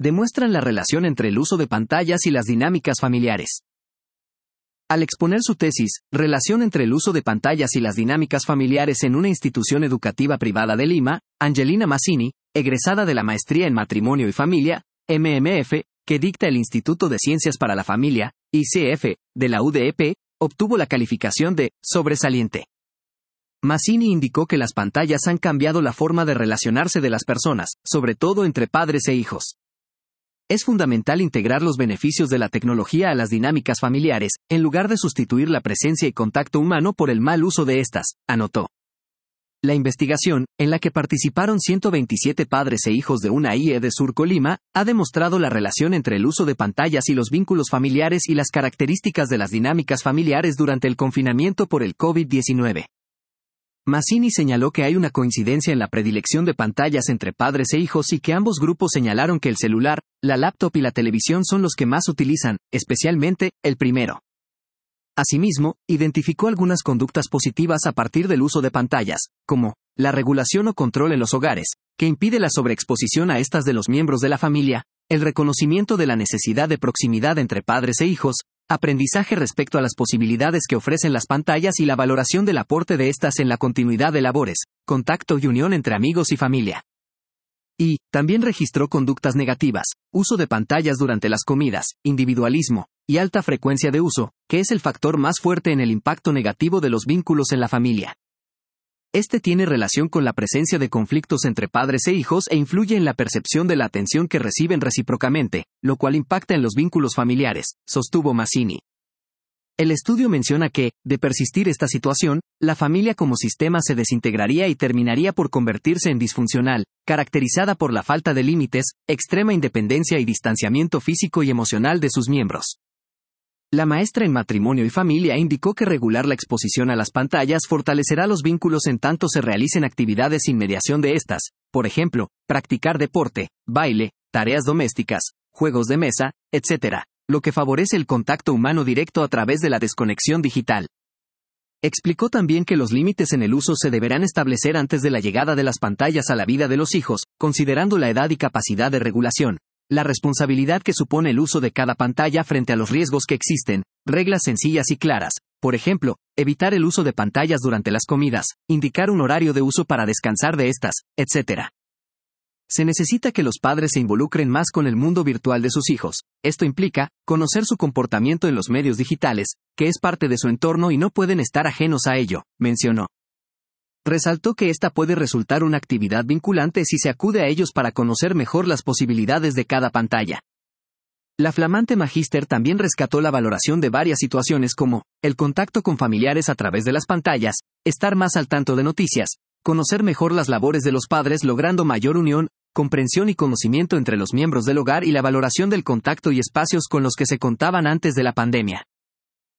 demuestran la relación entre el uso de pantallas y las dinámicas familiares. Al exponer su tesis, Relación entre el uso de pantallas y las dinámicas familiares en una institución educativa privada de Lima, Angelina Mazzini, egresada de la Maestría en Matrimonio y Familia, MMF, que dicta el Instituto de Ciencias para la Familia, ICF, de la UDEP, obtuvo la calificación de sobresaliente. Mazzini indicó que las pantallas han cambiado la forma de relacionarse de las personas, sobre todo entre padres e hijos. Es fundamental integrar los beneficios de la tecnología a las dinámicas familiares, en lugar de sustituir la presencia y contacto humano por el mal uso de estas, anotó. La investigación, en la que participaron 127 padres e hijos de una IE de Surco Lima, ha demostrado la relación entre el uso de pantallas y los vínculos familiares y las características de las dinámicas familiares durante el confinamiento por el COVID-19. Mazzini señaló que hay una coincidencia en la predilección de pantallas entre padres e hijos y que ambos grupos señalaron que el celular, la laptop y la televisión son los que más utilizan, especialmente, el primero. Asimismo, identificó algunas conductas positivas a partir del uso de pantallas, como la regulación o control en los hogares, que impide la sobreexposición a estas de los miembros de la familia, el reconocimiento de la necesidad de proximidad entre padres e hijos, aprendizaje respecto a las posibilidades que ofrecen las pantallas y la valoración del aporte de estas en la continuidad de labores, contacto y unión entre amigos y familia. Y, también registró conductas negativas, uso de pantallas durante las comidas, individualismo, y alta frecuencia de uso, que es el factor más fuerte en el impacto negativo de los vínculos en la familia. Este tiene relación con la presencia de conflictos entre padres e hijos e influye en la percepción de la atención que reciben recíprocamente, lo cual impacta en los vínculos familiares, sostuvo Mazzini. El estudio menciona que, de persistir esta situación, la familia como sistema se desintegraría y terminaría por convertirse en disfuncional, caracterizada por la falta de límites, extrema independencia y distanciamiento físico y emocional de sus miembros. La maestra en Matrimonio y Familia indicó que regular la exposición a las pantallas fortalecerá los vínculos en tanto se realicen actividades sin mediación de estas, por ejemplo, practicar deporte, baile, tareas domésticas, juegos de mesa, etc., lo que favorece el contacto humano directo a través de la desconexión digital. Explicó también que los límites en el uso se deberán establecer antes de la llegada de las pantallas a la vida de los hijos, considerando la edad y capacidad de regulación, la responsabilidad que supone el uso de cada pantalla frente a los riesgos que existen, reglas sencillas y claras, por ejemplo, evitar el uso de pantallas durante las comidas, indicar un horario de uso para descansar de estas, etc. Se necesita que los padres se involucren más con el mundo virtual de sus hijos. Esto implica conocer su comportamiento en los medios digitales, que es parte de su entorno y no pueden estar ajenos a ello, mencionó. Resaltó que esta puede resultar una actividad vinculante si se acude a ellos para conocer mejor las posibilidades de cada pantalla. La flamante magíster también rescató la valoración de varias situaciones como el contacto con familiares a través de las pantallas, estar más al tanto de noticias, conocer mejor las labores de los padres logrando mayor unión, comprensión y conocimiento entre los miembros del hogar y la valoración del contacto y espacios con los que se contaban antes de la pandemia.